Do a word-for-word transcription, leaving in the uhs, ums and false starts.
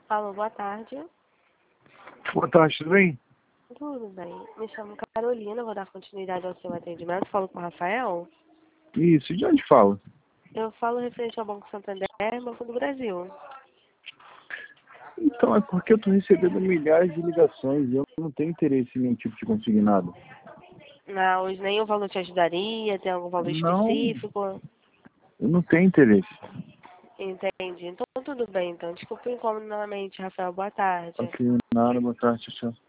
Alô, boa tarde. Boa tarde, tudo bem? Tudo bem. Me chamo Carolina, vou dar continuidade ao seu atendimento. Falo com o Rafael. Isso, de onde fala? Eu falo referente ao Banco Santander, Banco do Brasil. Então, é porque eu estou recebendo milhares de ligações e eu não tenho interesse em nenhum tipo de consignado. Ah, hoje nem o valor te ajudaria, tem algum valor Não, específico? eu não tenho interesse. Entendi. Então tudo bem, então. Desculpa o incômodo novamente, Rafael. Boa tarde. Ok, nada, boa tarde, tchau.